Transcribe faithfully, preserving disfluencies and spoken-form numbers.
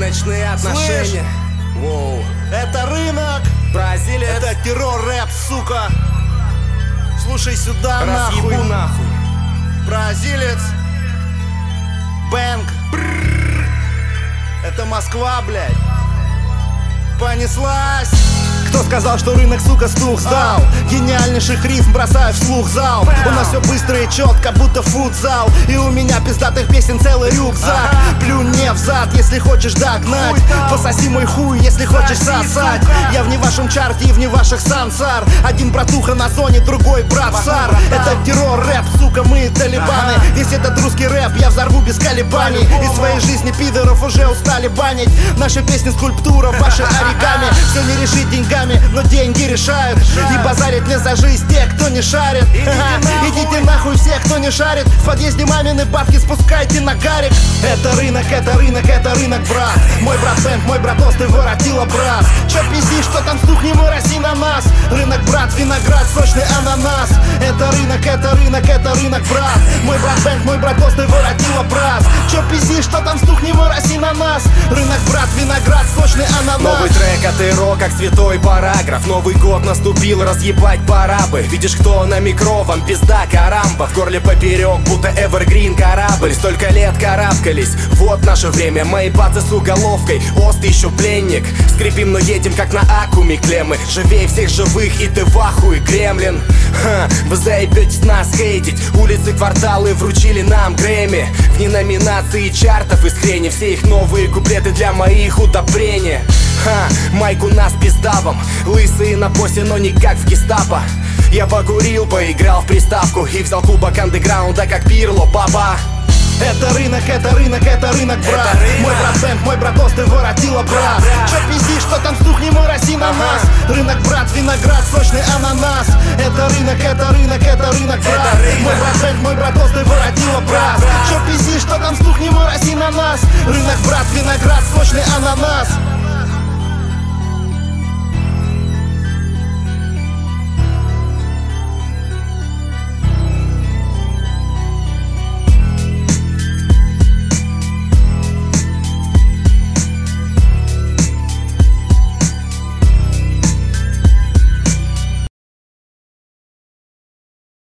Рыночные отношения. Воу. Это рынок, Бразилия. это террор, рэп, сука. Слушай сюда, Разъебу нахуй. нахуй. Бразилец, бэнк. Это Москва, блядь. Понеслась. Кто сказал, что рынок, сука, стух сдал? Гениальнейших рифм бросаю вслух зал. У нас все быстро и четко, будто футзал. И у меня пиздатых песен целый рюкзак. Плюнь мне в зад, если хочешь догнать. Пососи мой хуй, если хочешь сосать. Я вне вашем чарте и вне ваших сансар. Один братуха на зоне, другой брат сар. Это террор, рэп, сука, мы талибаны. Весь этот русский рэп я взорву без колебаний. Из своей жизни пидоров уже устали банить. Наши песни скульптура, ваши оригами. Все не решить деньгами, но деньги решают. И базарить не за жизнь те, кто не шарит. Ага. Идите нахуй все, кто не шарит. В подъезде мамины бабки спускайте на карик. Это рынок, это рынок, это рынок, брат. Мой брат Бэнк, мой брат Ост, ты воротила, брат. Чё пиздишь, что там стухни, мороси на нас. Рынок, брат, виноград, сочный ананас. Это рынок, это рынок, это рынок, брат. Мой брат Бэнк, мой брат Ост, ты воротила, брат. Чё пиздишь, что там стухни, мороси на нас. Рынок, брат, виноград, сочный ананас. Новый трек от Эро, как святой параграф. Новый год наступил, разъебать пора бы. Видишь, кто на микро, вам пизда карамба. В горле поперек, будто эвергрин корабль. Столько лет карабкались, вот наше время. Мои бацы с уголовкой, Ост еще пленник. Скрипим, но едем как на акуме клеммы. Живей всех живых, и ты в ахуе, Кремлин. Ха, вы заебетесь нас хейтить. Улицы, кварталы вручили нам Грэмми. Вне номинации чартов из хрени. Все их новые куплеты для моих удобрений. Ха, майк у нас пиздавом. Лысые на посе, но никак в гестапо. Я покурил, поиграл в приставку и взял кубок андеграунда, как Пирло, папа. Это рынок, это рынок, это рынок, брат. Это рынок. Мой брат Бэнк, мой брат Ост, ты воротила, брат. Чё пиздишь, что там стухни, мороси на нас. Рынок, брат, виноград, сочный ананас. Это рынок, это рынок, это рынок, брат. Мой брат Бэнк, мой брат Ост, ты воротила, брат. Чё пиздишь, что там стухни, мороси на нас. Рынок, брат, виноград, сочный ананас.